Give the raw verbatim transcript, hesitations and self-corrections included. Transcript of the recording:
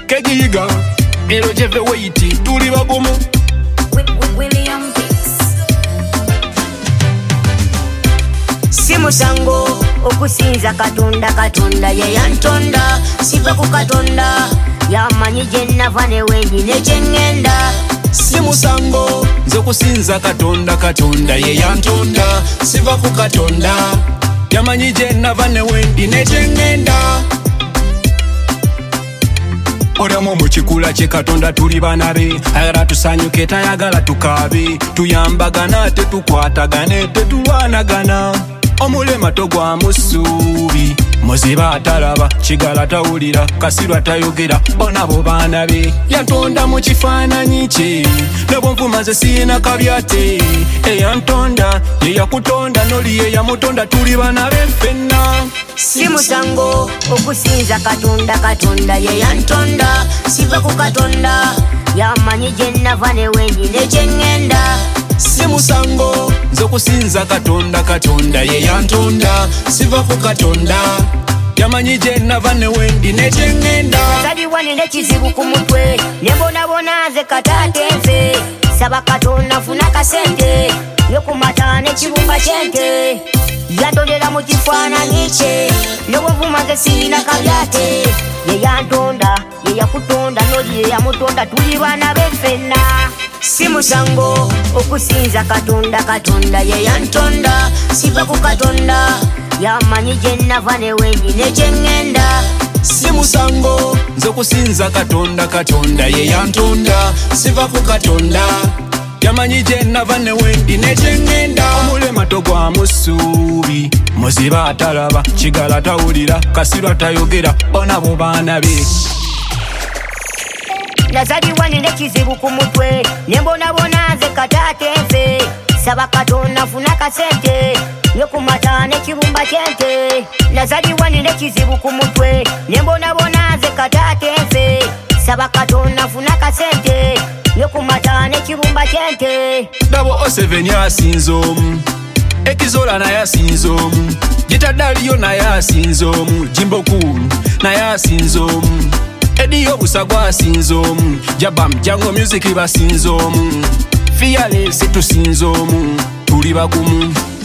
kegiyiga ero jeve weiti tuli bagumu William Hicks. Simusango okusinza katonda katonda ye yantonda siva ku katonda yamanyi gye nava ne wenyine gye ŋŋenda. Simusango nze kusinza katonda katonda ye yantonda siva ku katonda yamanyi gye nava ne wendi ne gye ŋŋenda. Oramu mu kikula kye katonda tuli bana be ayagala tusanyuke tayagala tukaabe tuyambagana tetukwatagane tetulwanagana omulema togwamu ssuubi muziba atalaba kigala tawulira kasirwa tayogera bona bo baana be yantonda mu kifaananyi kye ne bwonvuma ze siina kabyate eyantonda ye yakutonda noli ye yamutonda tuli bana be ffenna. Simusango okusinza katonda katonda ye yantonda siva ku katonda yamanyi gye nava ne wenyine gye ŋŋenda. Simusango nze kusinza katonda katonda ye yantonda siva ku katonda yamanyi gye nava ne wendi ne gye ŋŋenda. Saliwa nina ekizibu ku mutwe ne mbonabona nze kataate nze saba katonda nfuna kasente ne ku mata n'ekibumba ky'ente yantondera mu kifaananyi kye ne bw'envuma ze siina kabyate ye yantonda ye yakutonda noli ye yamutonda tuli baana be ffenna. Simusango okusinza katonda katonda ye yantonda siva ku katonda yamanyi gye nava ne wenyine gye ŋŋenda. Simusango nze kusinza katonda katonda ye yantonda siva ku katonda yamanyi gye nava ne wendi ne gye ŋŋenda. Omulema togwamu ssuubi muziba atalaba kigala tawulira kasirwa tayogera bona bo baana be. Nazaliwa nina ekizibu ku mutwe ne mbonabona nze kataate nze saba katonda nfuna kasente ne ku mata n'ekibumba ky'ente. Nazaliwa nina ekizibu ku mutwe ne mbonabona nze kataate nze saba katonda nfuna kasente ne ku mata n'ekibumba ky'ente. Dabo Oseveni asinza omu Ekizola naye asinza omu Gitadaliyo naye asinza omu Jimbokumu naye asinza omu Ediyo Busagwa asinza omu Jabam Jango Music basinza omu Fearless tusinza omu tuli bagumu.